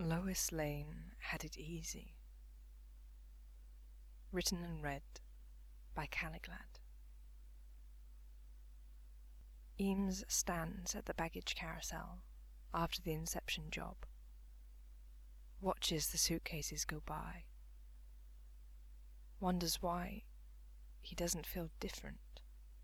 Lois Lane had it easy. Written and read by Caliglad. Eames stands at the baggage carousel after the Inception job, watches the suitcases go by, wonders why he doesn't feel different.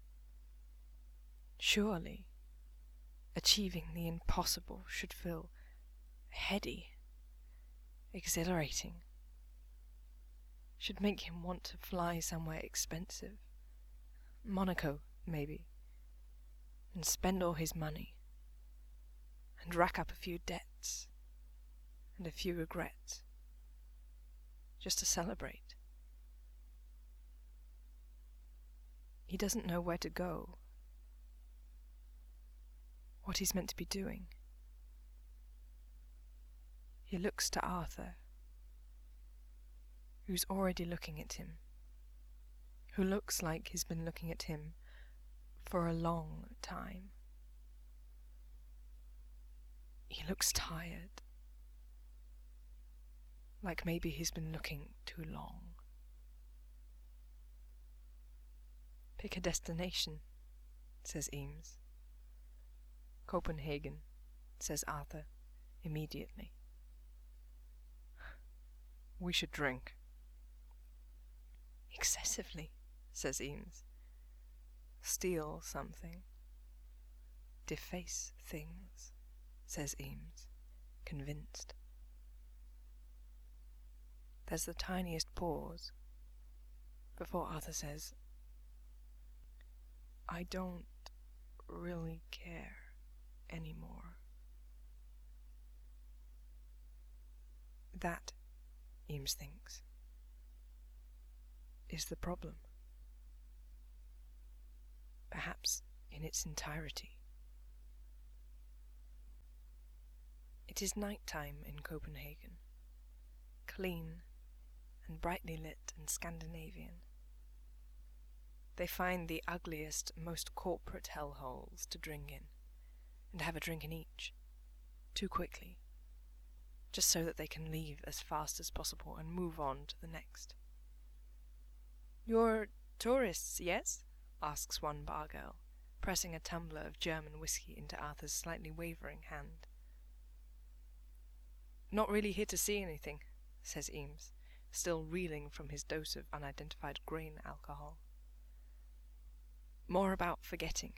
Surely, achieving the impossible should feel heady, exhilarating, should make him want to fly somewhere expensive, Monaco, maybe, and spend all his money, and rack up a few debts, and a few regrets, just to celebrate. He doesn't know where to go, what he's meant to be doing. He looks to Arthur, who's already looking at him, who looks like he's been looking at him for a long time. He looks tired, like maybe he's been looking too long. Pick a destination, says Eames. Copenhagen, says Arthur, immediately. We should drink. Excessively, says Eames. Steal something. Deface things, says Eames, convinced. There's the tiniest pause before Arthur says, I don't really care anymore. That, Eames thinks, is the problem. Perhaps in its entirety. It is night time in Copenhagen, clean and brightly lit and Scandinavian. They find the ugliest, most corporate hellholes to drink in, and have a drink in each, too quickly, just so that they can leave as fast as possible and move on to the next. You're tourists, yes? Asks one bar girl, pressing a tumbler of German whiskey into Arthur's slightly wavering hand. Not really here to see anything, says Eames, still reeling from his dose of unidentified grain alcohol. More about forgetting.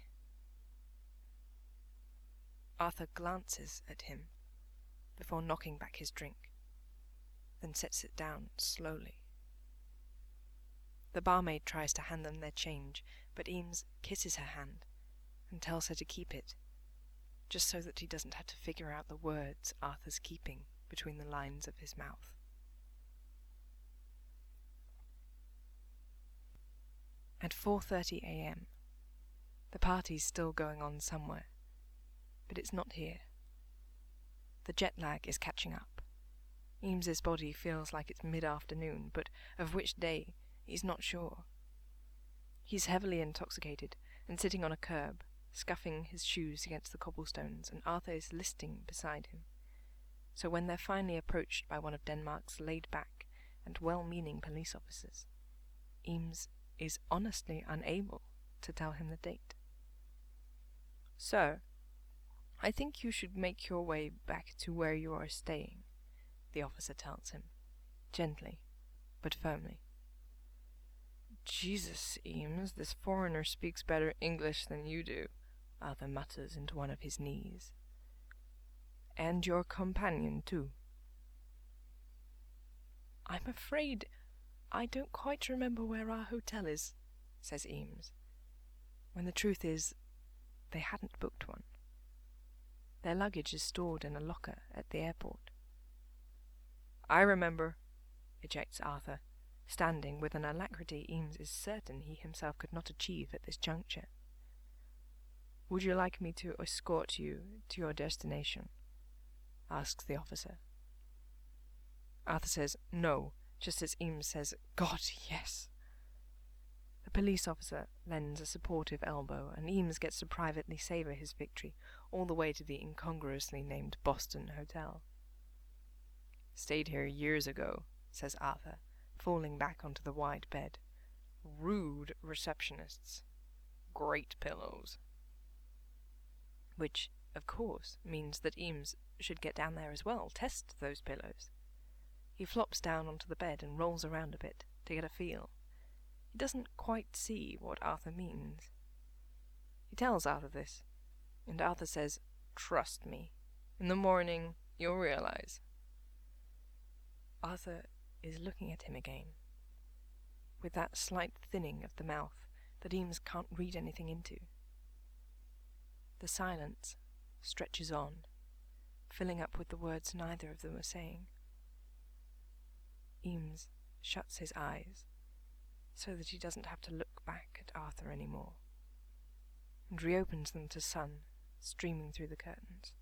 Arthur glances at him before knocking back his drink, then sets it down slowly. The barmaid tries to hand them their change, but Eames kisses her hand and tells her to keep it, just so that he doesn't have to figure out the words Arthur's keeping between the lines of his mouth. At 4:30 a.m., the party's still going on somewhere, but it's not here. The jet lag is catching up. Eames's body feels like it's mid-afternoon, but of which day he's not sure. He's heavily intoxicated and sitting on a curb, scuffing his shoes against the cobblestones, and Arthur is listing beside him. So when they're finally approached by one of Denmark's laid-back and well-meaning police officers, Eames is honestly unable to tell him the date. Sir, I think you should make your way back to where you are staying, the officer tells him, gently but firmly. Jesus, Eames, this foreigner speaks better English than you do, Arthur mutters into one of his knees. And your companion, too. I'm afraid I don't quite remember where our hotel is, says Eames, when the truth is they hadn't booked one. Their luggage is stored in a locker at the airport. I remember, ejects Arthur, standing with an alacrity Eames is certain he himself could not achieve at this juncture. Would you like me to escort you to your destination? Asks the officer. Arthur says no, just as Eames says, God, yes. The police officer lends a supportive elbow, and Eames gets to privately savour his victory all the way to the incongruously named Boston Hotel. Stayed here years ago, says Arthur, falling back onto the wide bed. Rude receptionists. Great pillows. Which, of course, means that Eames should get down there as well, test those pillows. He flops down onto the bed and rolls around a bit to get a feel. He doesn't quite see what Arthur means. He tells Arthur this, and Arthur says, "Trust me. In the morning, you'll realize." Arthur is looking at him again, with that slight thinning of the mouth that Eames can't read anything into. The silence stretches on, filling up with the words neither of them are saying. Eames shuts his eyes so that he doesn't have to look back at Arthur anymore, and reopens them to sun streaming through the curtains.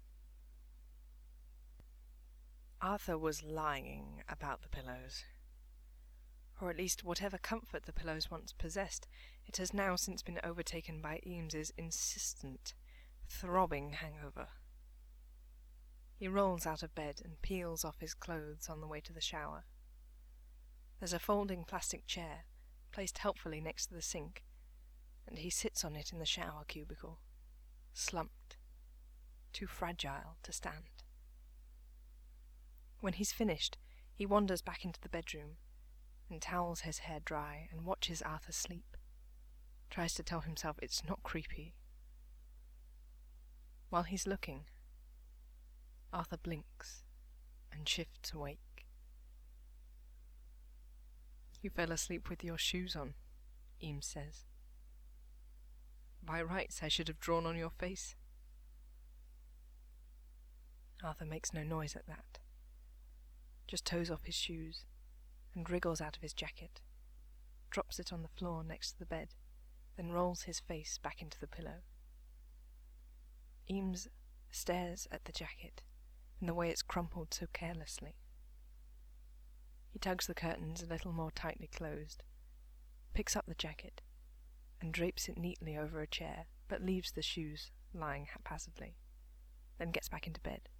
Arthur was lying about the pillows, or at least whatever comfort the pillows once possessed. It has now since been overtaken by Eames's insistent, throbbing hangover. He rolls out of bed and peels off his clothes on the way to the shower. There's a folding plastic chair placed helpfully next to the sink, and he sits on it in the shower cubicle, slumped, too fragile to stand. When he's finished, he wanders back into the bedroom and towels his hair dry and watches Arthur sleep, tries to tell himself it's not creepy. While he's looking, Arthur blinks and shifts awake. "You fell asleep with your shoes on," Eames says. "By rights I should have drawn on your face." Arthur makes no noise at that, just toes off his shoes and wriggles out of his jacket, drops it on the floor next to the bed, then rolls his face back into the pillow. Eames stares at the jacket and the way it's crumpled so carelessly. He tugs the curtains a little more tightly closed, picks up the jacket, and drapes it neatly over a chair, but leaves the shoes lying haphazardly, then gets back into bed.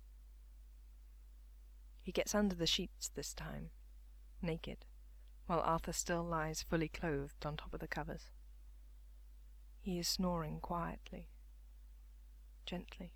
He gets under the sheets this time, naked, while Arthur still lies fully clothed on top of the covers. He is snoring quietly, gently.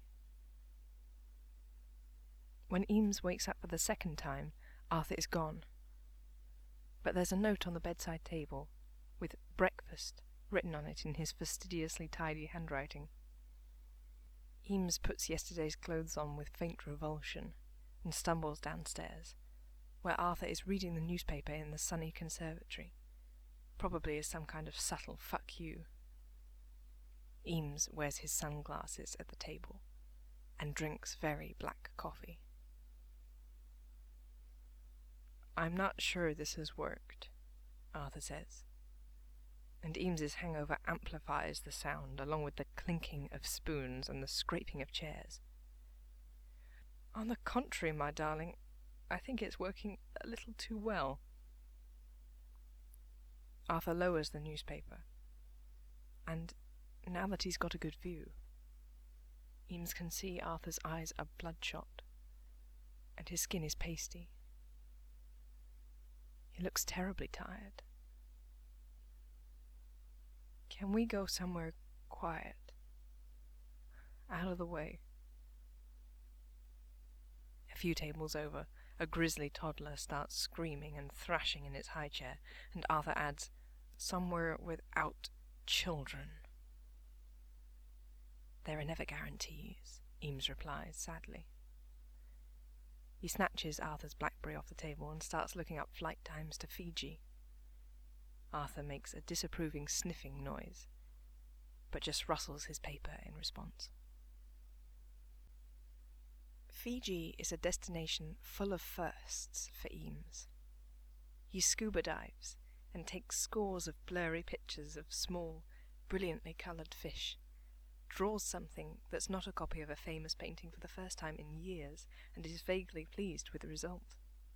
When Eames wakes up for the second time, Arthur is gone. But there's a note on the bedside table, with "breakfast" written on it in his fastidiously tidy handwriting. Eames puts yesterday's clothes on with faint revulsion, and stumbles downstairs, where Arthur is reading the newspaper in the sunny conservatory, probably as some kind of subtle fuck you. Eames wears his sunglasses at the table, and drinks very black coffee. "I'm not sure this has worked," Arthur says, and Eames's hangover amplifies the sound along with the clinking of spoons and the scraping of chairs. "On the contrary, my darling, I think it's working a little too well." Arthur lowers the newspaper, and now that he's got a good view, Eames can see Arthur's eyes are bloodshot, and his skin is pasty. He looks terribly tired. "Can we go somewhere quiet, out of the way?" A few tables over, a grisly toddler starts screaming and thrashing in its high chair, and Arthur adds, "Somewhere without children." "There are never guarantees," Eames replies sadly. He snatches Arthur's BlackBerry off the table and starts looking up flight times to Fiji. Arthur makes a disapproving sniffing noise, but just rustles his paper in response. Fiji is a destination full of firsts for Eames. He scuba dives and takes scores of blurry pictures of small, brilliantly coloured fish, draws something that's not a copy of a famous painting for the first time in years, and is vaguely pleased with the result.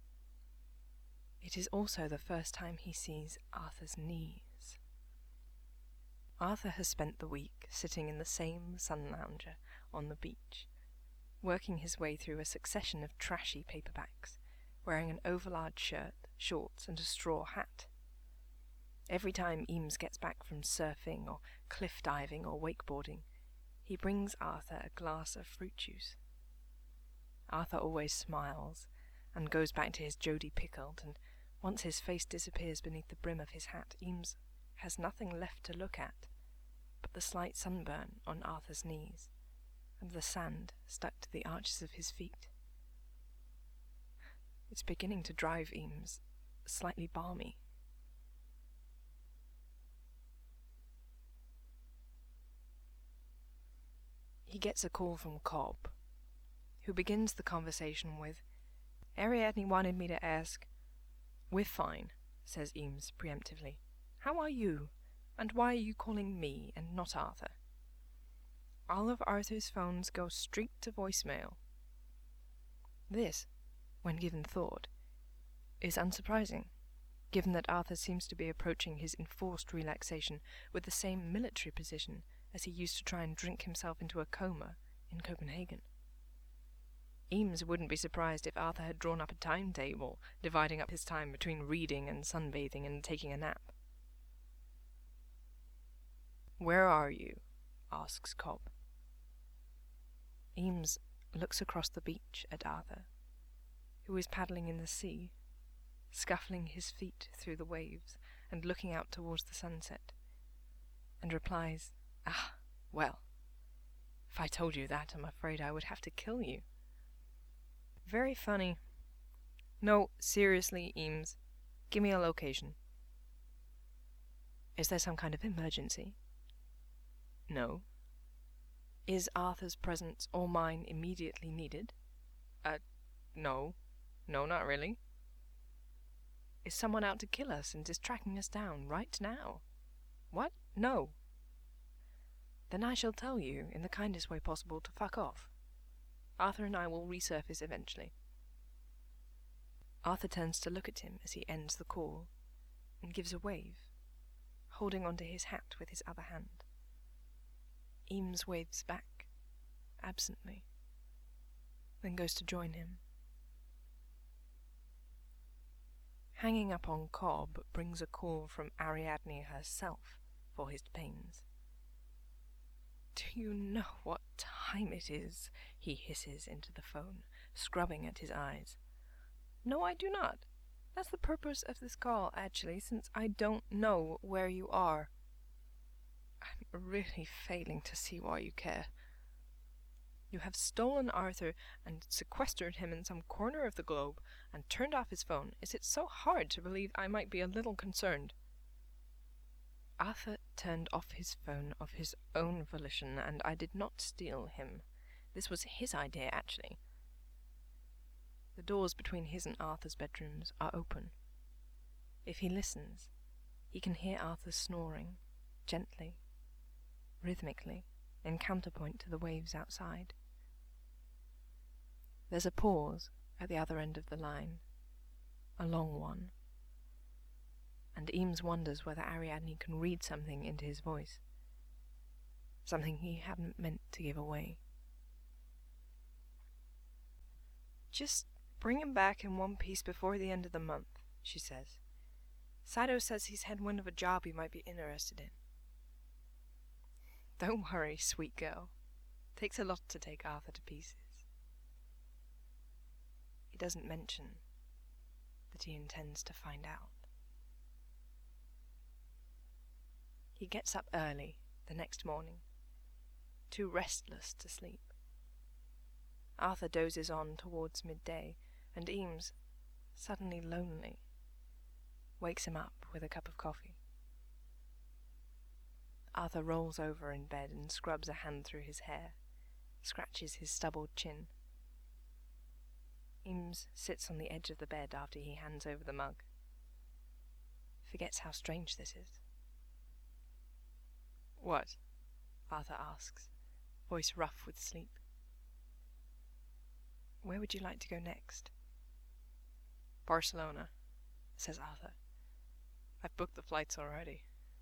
It is also the first time he sees Arthur's knees. Arthur has spent the week sitting in the same sun lounger on the beach, working his way through a succession of trashy paperbacks, wearing an overlarge shirt, shorts, and a straw hat. Every time Eames gets back from surfing or cliff diving or wakeboarding, he brings Arthur a glass of fruit juice. Arthur always smiles and goes back to his Jody pickled, and once his face disappears beneath the brim of his hat, Eames has nothing left to look at but the slight sunburn on Arthur's knees and the sand stuck to the arches of his feet. It's beginning to drive Eames slightly balmy. He gets a call from Cobb, who begins the conversation with, "Ariadne wanted me to ask—" "We're fine," says Eames preemptively. "How are you? And why are you calling me and not Arthur?" "All of Arthur's phones go straight to voicemail." This, when given thought, is unsurprising, given that Arthur seems to be approaching his enforced relaxation with the same military precision as he used to try and drink himself into a coma in Copenhagen. Eames wouldn't be surprised if Arthur had drawn up a timetable, dividing up his time between reading and sunbathing and taking a nap. "Where are you?" asks Cobb. Eames looks across the beach at Arthur, who is paddling in the sea, scuffling his feet through the waves and looking out towards the sunset, and replies, "Ah, well, if I told you that, I'm afraid I would have to kill you." "Very funny. No, seriously, Eames, give me a location." "Is there some kind of emergency?" "No." "Is Arthur's presence or mine immediately needed?" No. No, not really." "Is someone out to kill us and is tracking us down right now?" "What? No." "Then I shall tell you, in the kindest way possible, to fuck off. Arthur and I will resurface eventually." Arthur turns to look at him as he ends the call, and gives a wave, holding onto his hat with his other hand. Eames waves back, absently, then goes to join him. Hanging up on Cobb brings a call from Ariadne herself for his pains. "Do you know what time it is?" he hisses into the phone, scrubbing at his eyes. "No, I do not. That's the purpose of this call, actually, since I don't know where you are." "I'm really failing to see why you care." "You have stolen Arthur and sequestered him in some corner of the globe and turned off his phone. Is it so hard to believe I might be a little concerned?" "Arthur turned off his phone of his own volition, and I did not steal him. This was his idea, actually. The doors between his and Arthur's bedrooms are open. If he listens, he can hear Arthur snoring, gently, rhythmically, in counterpoint to the waves outside." There's a pause at the other end of the line, a long one, and Eames wonders whether Ariadne can read something into his voice, something he hadn't meant to give away. "Just bring him back in one piece before the end of the month," she says. "Saito says he's had wind of a job he might be interested in." "Don't worry, sweet girl. Takes a lot to take Arthur to pieces." He doesn't mention that he intends to find out. He gets up early the next morning, too restless to sleep. Arthur dozes on towards midday, and Eames, suddenly lonely, wakes him up with a cup of coffee. Arthur rolls over in bed and scrubs a hand through his hair, scratches his stubbled chin. Eames sits on the edge of the bed after he hands over the mug. Forgets how strange this is. "What?" Arthur asks, voice rough with sleep. "Where would you like to go next?" "Barcelona," says Arthur. "I've booked the flights already."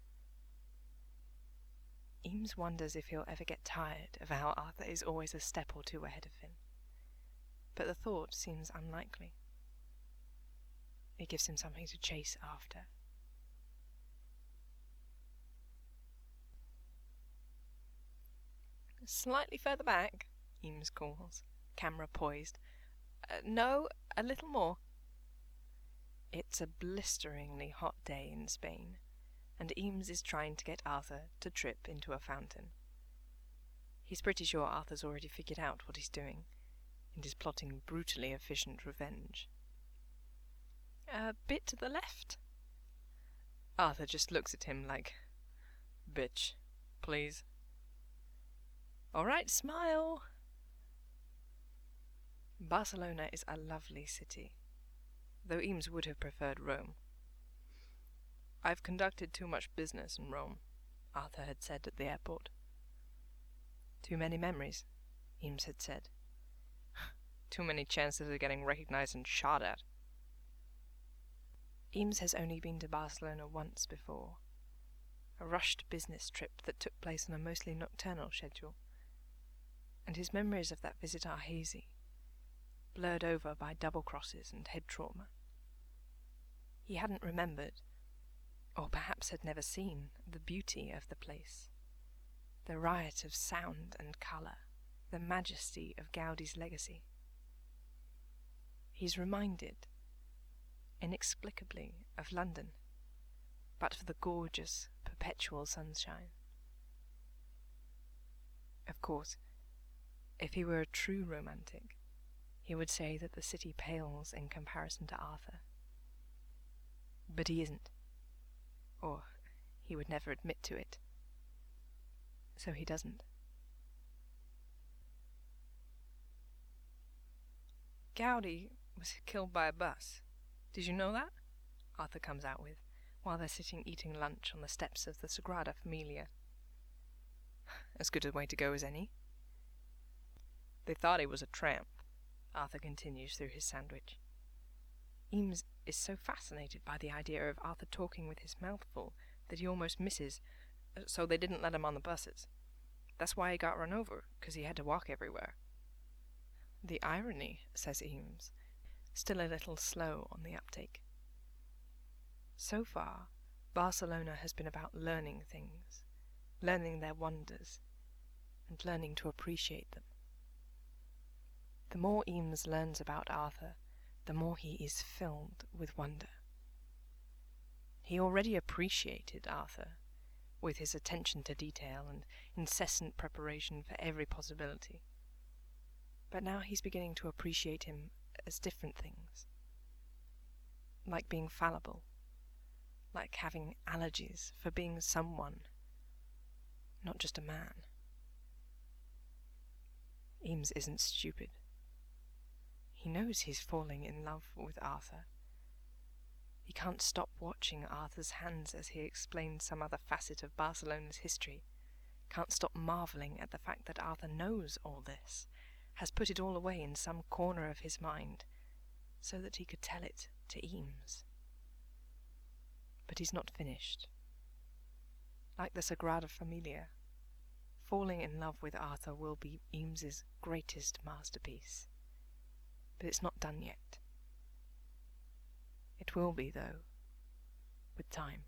Eames wonders if he'll ever get tired of how Arthur is always a step or two ahead of him, but the thought seems unlikely. It gives him something to chase after. Slightly further back, Eames calls, camera poised. No, a little more. It's a blisteringly hot day in Spain, and Eames is trying to get Arthur to trip into a fountain. He's pretty sure Arthur's already figured out what he's doing, and is plotting brutally efficient revenge. A bit to the left? Arthur just looks at him like, "Bitch, please." "All right, smile." Barcelona is a lovely city, though Eames would have preferred Rome. "I've conducted too much business in Rome," Arthur had said at the airport. "Too many memories," Eames had said. "Too many chances of getting recognized and shot at." Eames has only been to Barcelona once before, a rushed business trip that took place on a mostly nocturnal schedule, and his memories of that visit are hazy, blurred over by double-crosses and head trauma. He hadn't remembered, or perhaps had never seen, the beauty of the place, the riot of sound and colour, the majesty of Gaudi's legacy. He's reminded, inexplicably, of London, but for the gorgeous, perpetual sunshine. Of course, if he were a true romantic, he would say that the city pales in comparison to Arthur. But he isn't, or he would never admit to it. So he doesn't. Gaudi was killed by a bus. Did you know that? Arthur comes out with, while they're sitting eating lunch on the steps of the Sagrada Familia. As good a way to go as any. They thought he was a tramp, Arthur continues through his sandwich. Eames is so fascinated by the idea of Arthur talking with his mouth full that he almost misses, so they didn't let him on the buses. That's why he got run over, 'cause he had to walk everywhere. The irony, says Eames, still a little slow on the uptake. So far, Barcelona has been about learning things, learning their wonders, and learning to appreciate them. The more Eames learns about Arthur, the more he is filled with wonder. He already appreciated Arthur, with his attention to detail and incessant preparation for every possibility. But now he's beginning to appreciate him as different things. Like being fallible, like having allergies, for being someone, not just a man. Eames isn't stupid. He knows he's falling in love with Arthur. He can't stop watching Arthur's hands as he explains some other facet of Barcelona's history, can't stop marvelling at the fact that Arthur knows all this, has put it all away in some corner of his mind, so that he could tell it to Eames. But he's not finished. Like the Sagrada Familia, falling in love with Arthur will be Eames's greatest masterpiece. But it's not done yet. It will be, though, with time.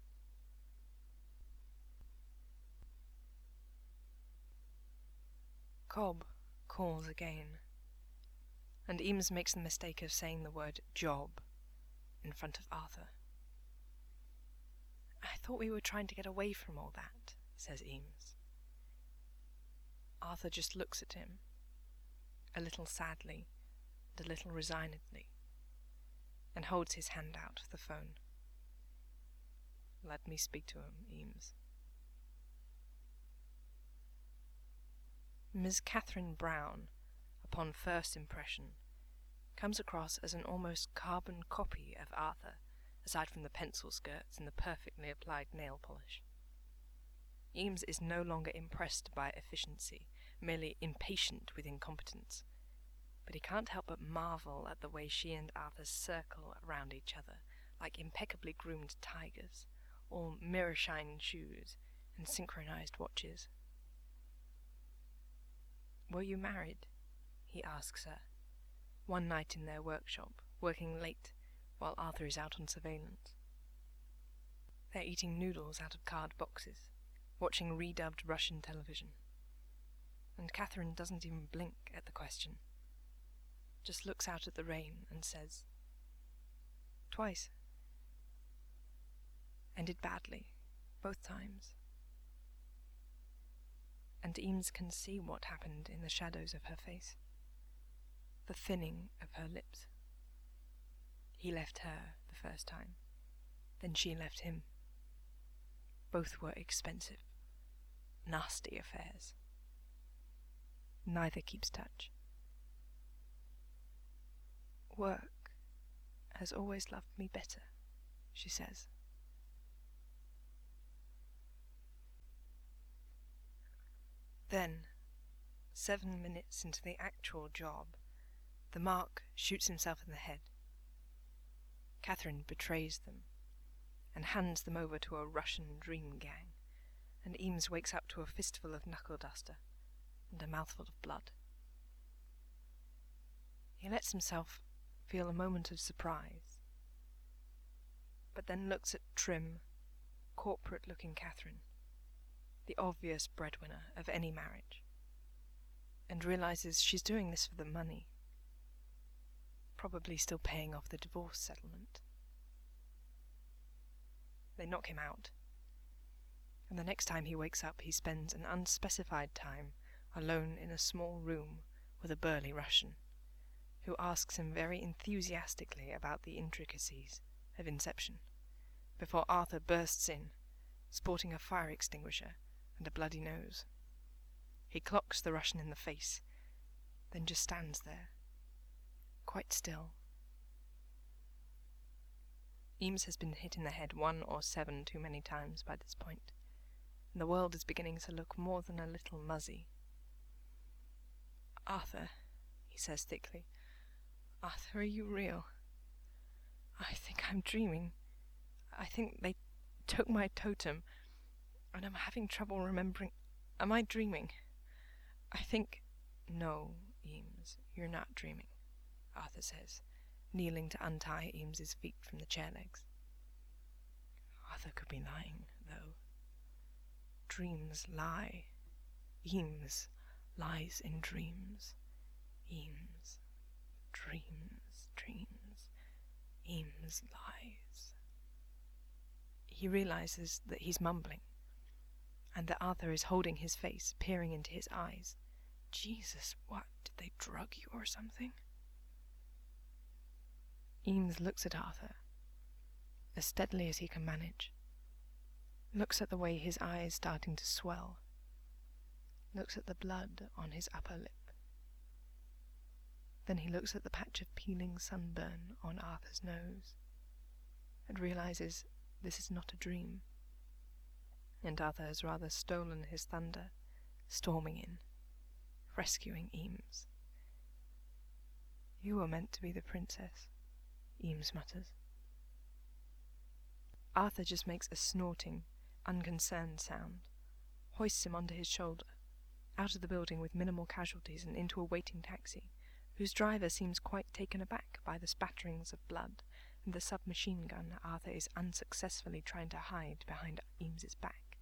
Cobb calls again, and Eames makes the mistake of saying the word job in front of Arthur. "I thought we were trying to get away from all that," says Eames. Arthur just looks at him, a little sadly and a little resignedly, and holds his hand out for the phone. "Let me speak to him, Eames." Ms. Catherine Brown, upon first impression, comes across as an almost carbon copy of Arthur, aside from the pencil skirts and the perfectly applied nail polish. Eames is no longer impressed by efficiency, merely impatient with incompetence, but he can't help but marvel at the way she and Arthur circle around each other like impeccably groomed tigers, all mirror-shine shoes and synchronized watches. "Were you married?" he asks her, one night in their workshop, working late, while Arthur is out on surveillance. They're eating noodles out of card boxes, watching redubbed Russian television. And Catherine doesn't even blink at the question, just looks out at the rain and says, "Twice." Ended badly, both times. And Eames can see what happened in the shadows of her face, the thinning of her lips. He left her the first time, then she left him. Both were expensive, nasty affairs. Neither keeps touch. "Work has always loved me better," she says. Then, 7 minutes into the actual job, the Mark shoots himself in the head. Catherine betrays them and hands them over to a Russian dream gang, and Eames wakes up to a fistful of knuckle duster and a mouthful of blood. He lets himself feel a moment of surprise, but then looks at trim, corporate-looking Catherine, the obvious breadwinner of any marriage, and realizes she's doing this for the money, probably still paying off the divorce settlement. They knock him out, and the next time he wakes up he spends an unspecified time alone in a small room with a burly Russian, who asks him very enthusiastically about the intricacies of Inception, before Arthur bursts in, sporting a fire extinguisher and a bloody nose. He clocks the Russian in the face, then just stands there, quite still. Eames has been hit in the head 1 or 7 too many times by this point, and the world is beginning to look more than a little muzzy. "Arthur," he says thickly, "Arthur, are you real? I think I'm dreaming. I think they took my totem, and I'm having trouble remembering. Am I dreaming? I think—" "No, Eames, you're not dreaming," Arthur says, kneeling to untie Eames's feet from the chair legs. Arthur could be lying, though. Dreams lie. Eames lies in dreams. Eames, dreams, dreams. Eames lies. He realizes that he's mumbling, and that Arthur is holding his face, peering into his eyes. Jesus, what, did they drug you or something? Eames looks at Arthur, as steadily as he can manage, looks at the way his eyes starting to swell, looks at the blood on his upper lip. Then he looks at the patch of peeling sunburn on Arthur's nose, and realizes this is not a dream, and Arthur has rather stolen his thunder, storming in, rescuing Eames. "You were meant to be the princess," Eames mutters. Arthur just makes a snorting, unconcerned sound, hoists him onto his shoulder, out of the building with minimal casualties and into a waiting taxi, whose driver seems quite taken aback by the spatterings of blood and the submachine gun Arthur is unsuccessfully trying to hide behind Eames's back.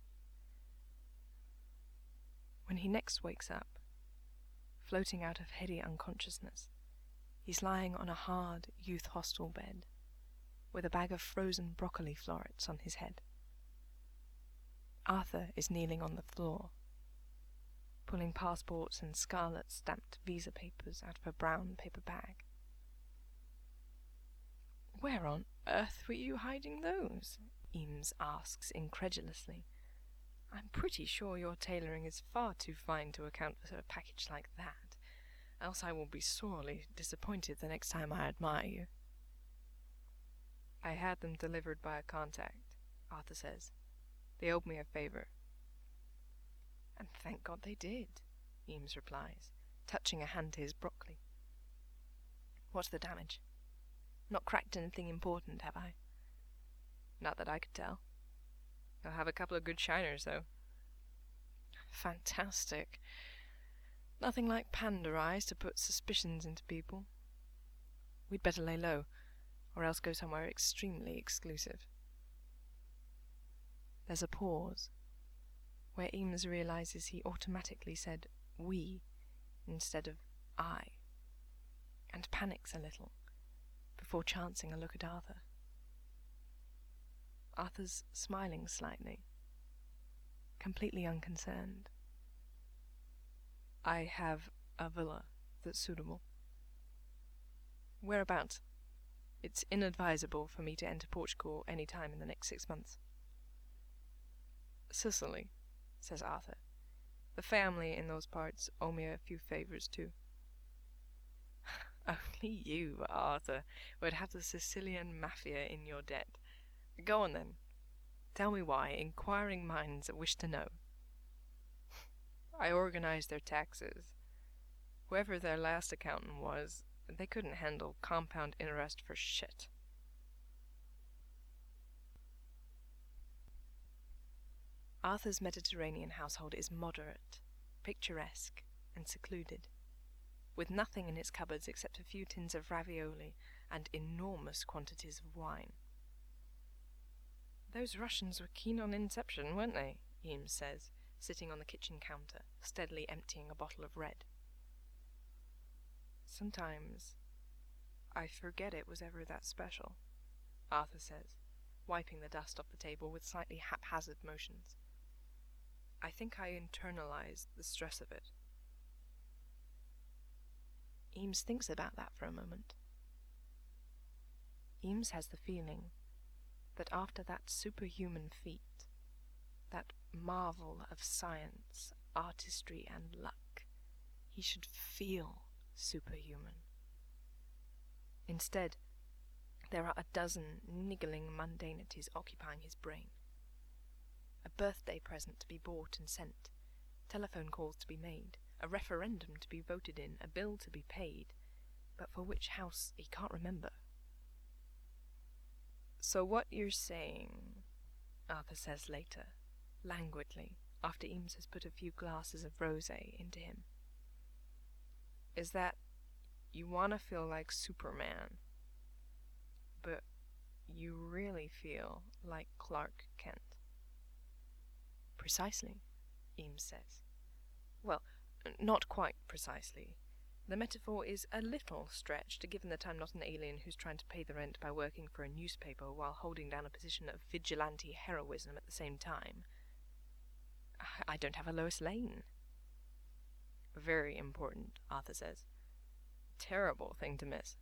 When he next wakes up, floating out of heady unconsciousness, he's lying on a hard youth hostel bed, with a bag of frozen broccoli florets on his head. Arthur is kneeling on the floor, pulling passports and scarlet-stamped visa papers out of a brown paper bag. "Where on earth were you hiding those?" Eames asks incredulously. "I'm pretty sure your tailoring is far too fine to account for a package like that, else I will be sorely disappointed the next time I admire you." "I had them delivered by a contact," Arthur says. "They owed me a favor." "And thank God they did," Eames replies, touching a hand to his broccoli. "What's the damage? Not cracked anything important, have I?" "Not that I could tell. I'll have a couple of good shiners, though." "Fantastic. Nothing like panda eyes to put suspicions into people. We'd better lay low. or else go somewhere extremely exclusive. There's a pause, where Eames realizes he automatically said we instead of I, and panics a little, before chancing a look at Arthur. Arthur's smiling slightly, completely unconcerned. I have a villa that's suitable. Whereabouts? It's inadvisable for me to enter Portugal any time in the next 6 months. Sicily, says Arthur. The family in those parts owe me a few favours too. Only you, Arthur, would have the Sicilian mafia in your debt. Go on then. Tell me why. Inquiring minds wish to know. I organized their taxes. Whoever their last accountant was, they couldn't handle compound interest for shit. Arthur's Mediterranean household is moderate, picturesque, and secluded, with nothing in its cupboards except a few tins of ravioli and enormous quantities of wine. Those Russians were keen on Inception, weren't they? Eames says, sitting on the kitchen counter, steadily emptying a bottle of red. Sometimes I forget it was ever that special, Arthur says, wiping the dust off the table with slightly haphazard motions. I think I internalized the stress of it. Eames thinks about that for a moment. Eames has the feeling that after that superhuman feat, that marvel of science, artistry, and luck, he should feel superhuman. Instead, there are a dozen niggling mundanities occupying his brain. A birthday present to be bought and sent, telephone calls to be made, a referendum to be voted in, a bill to be paid, but for which house he can't remember. So what you're saying, Arthur says later, languidly, after Eames has put a few glasses of rosé into him, is that you want to feel like Superman, but you really feel like Clark Kent. Precisely, Eames says. Well, not quite precisely. The metaphor is a little stretched, given that I'm not an alien who's trying to pay the rent by working for a newspaper while holding down a position of vigilante heroism at the same time. I don't have a Lois Lane. Very important, Arthur says. Terrible thing to miss.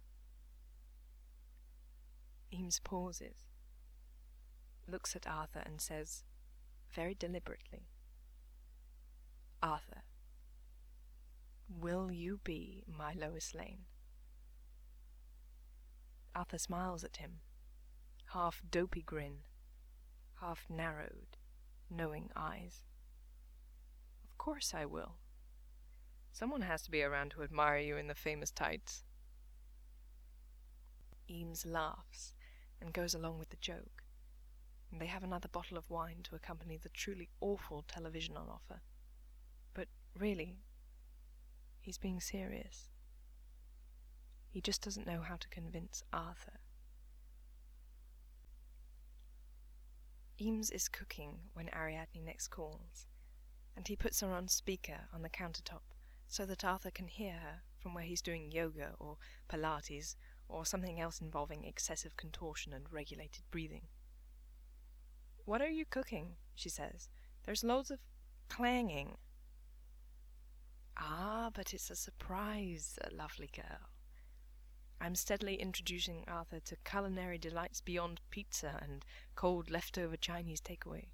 Eames pauses, looks at Arthur and says, very deliberately, Arthur, will you be my Lois Lane? Arthur smiles at him, half dopey grin, half narrowed, knowing eyes. Of course I will. Someone has to be around to admire you in the famous tights. Eames laughs and goes along with the joke, and they have another bottle of wine to accompany the truly awful television on offer. But really, he's being serious. He just doesn't know how to convince Arthur. Eames is cooking when Ariadne next calls, and he puts her on speaker on the countertop so that Arthur can hear her from where he's doing yoga or Pilates or something else involving excessive contortion and regulated breathing. What are you cooking? She says. There's loads of clanging. Ah, but it's a surprise, lovely girl. I'm steadily introducing Arthur to culinary delights beyond pizza and cold leftover Chinese takeaway.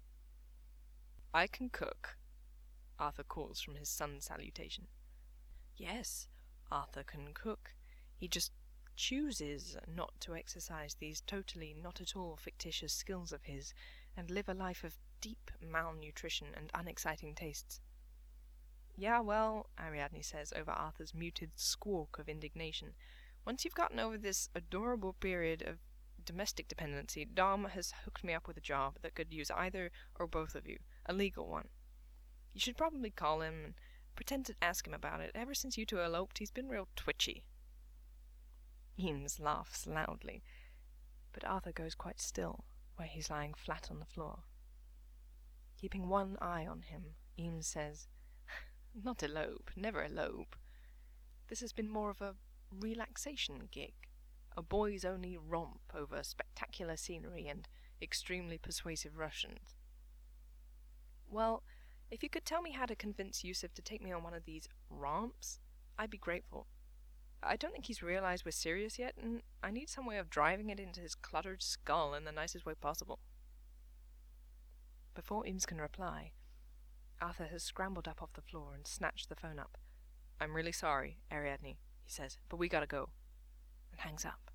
I can cook, Arthur calls from his sun salutation. Yes, Arthur can cook. He just chooses not to exercise these totally not at all fictitious skills of his and live a life of deep malnutrition and unexciting tastes. Yeah, well, Ariadne says over Arthur's muted squawk of indignation, once you've gotten over this adorable period of domestic dependency, Dom has hooked me up with a job that could use either or both of you, a legal one. You should probably call him and pretend to ask him about it. Ever since you two eloped, he's been real twitchy. Eames laughs loudly, but Arthur goes quite still, where he's lying flat on the floor. Keeping one eye on him, Eames says, "Not elope, never elope. This has been more of a relaxation gig, a boys-only romp over spectacular scenery and extremely persuasive Russians." "Well, if you could tell me how to convince Yusuf to take me on one of these romps, I'd be grateful. I don't think he's realized we're serious yet, and I need some way of driving it into his cluttered skull in the nicest way possible." Before Eames can reply, Arthur has scrambled up off the floor and snatched the phone up. "I'm really sorry, Ariadne," he says, "but we gotta go," and hangs up.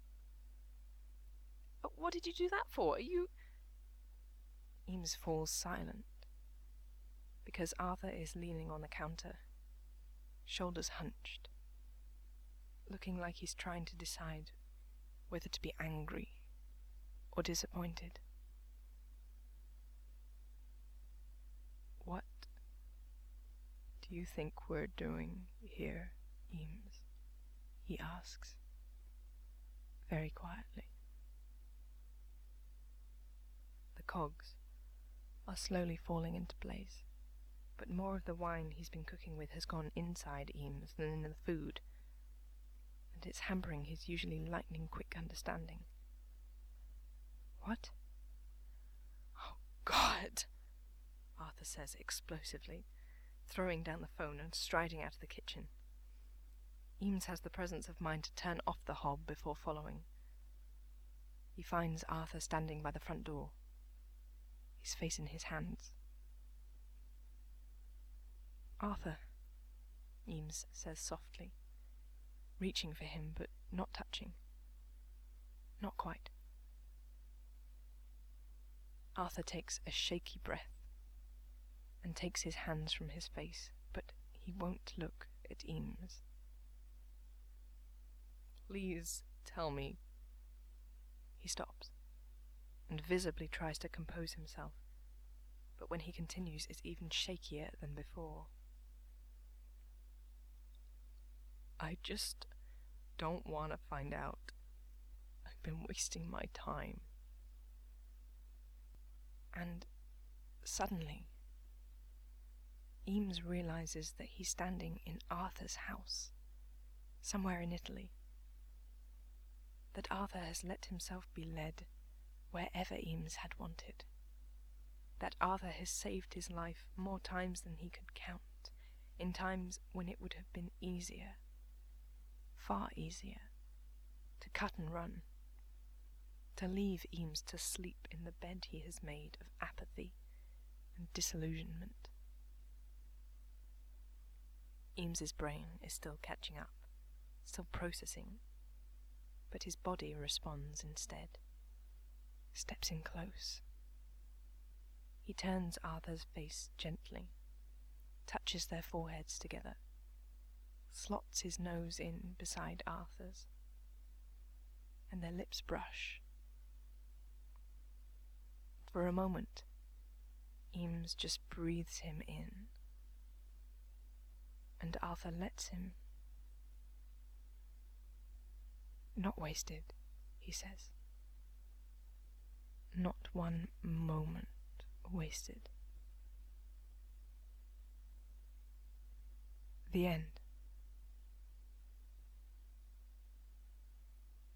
"What did you do that for? Are you—" Eames falls silent, because Arthur is leaning on the counter, shoulders hunched, looking like he's trying to decide whether to be angry or disappointed. "What do you think we're doing here, Eames?" he asks, very quietly. The cogs are slowly falling into place, but more of the wine he's been cooking with has gone inside Eames than in the food, and it's hampering his usually lightning-quick understanding. "What? Oh, God!" Arthur says explosively, throwing down the phone and striding out of the kitchen. Eames has the presence of mind to turn off the hob before following. He finds Arthur standing by the front door, his face in his hands. "Arthur," Eames says softly, reaching for him but not touching. Not quite. Arthur takes a shaky breath and takes his hands from his face, but he won't look at Eames. "Please tell me." He stops and visibly tries to compose himself, but when he continues is even shakier than before. "I just don't want to find out. I've been wasting my time." And suddenly, Eames realizes that he's standing in Arthur's house, somewhere in Italy. That Arthur has let himself be led wherever Eames had wanted. That Arthur has saved his life more times than he could count, in times when it would have been easier, far easier, to cut and run, to leave Eames to sleep in the bed he has made of apathy and disillusionment. Eames's brain is still catching up, still processing, but his body responds instead, steps in close. He turns Arthur's face gently, touches their foreheads together, slots his nose in beside Arthur's, and their lips brush. For a moment, Eames just breathes him in, and Arthur lets him. "Not wasted," he says. "Not one moment wasted." The end.